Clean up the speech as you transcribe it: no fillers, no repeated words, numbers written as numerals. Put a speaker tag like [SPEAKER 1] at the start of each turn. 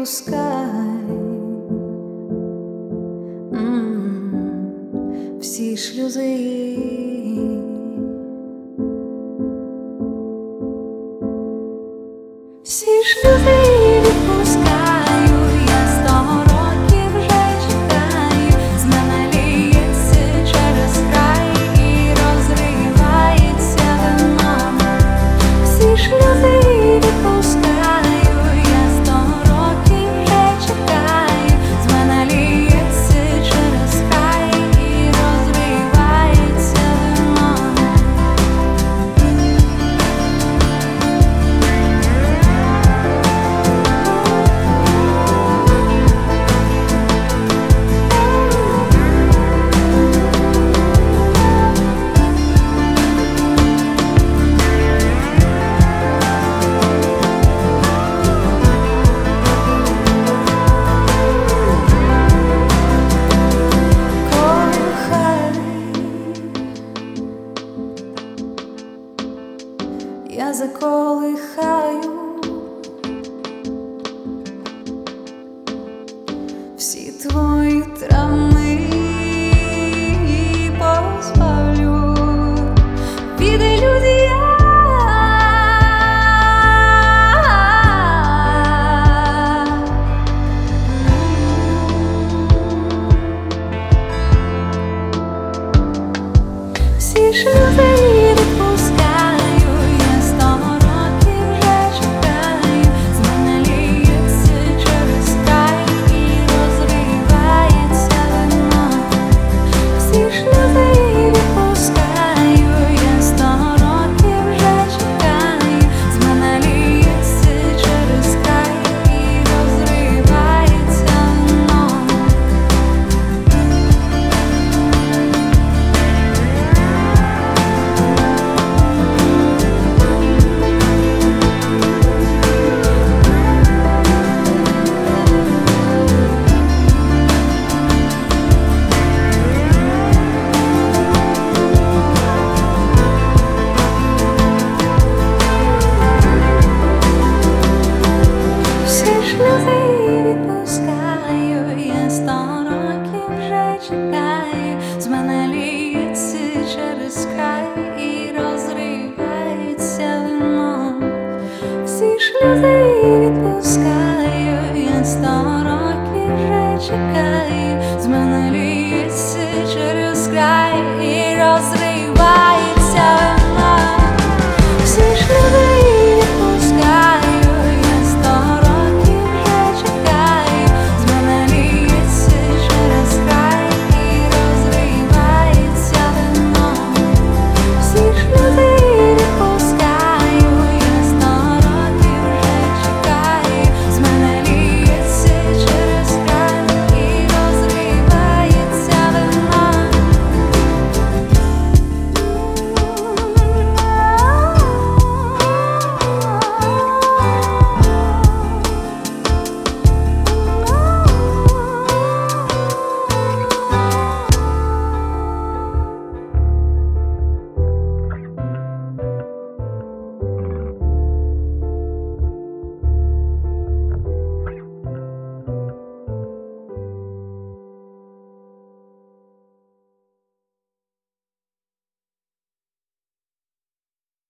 [SPEAKER 1] відпускай всі шлюзи. Всі шлюзи відпускаю, я 100 років вже чекаю, з мене ліється через край і розривається вино. Всі шлюзи відпускаю, я 100 років вже чекаю, з мене ліється через край і розривається вино. Я заколихаю всі твої травми і позбавлю від ілюзій. Всі шлюзи відпускаю, я 100 років вже чекаю, з мене ліється через край і розривається вино. Всі шлюзи відпускаю, я 100 років вже чекаю, з мене ліється через край і розривається вино. Всі шлюзи відпускаю, я 100 років вже чекаю.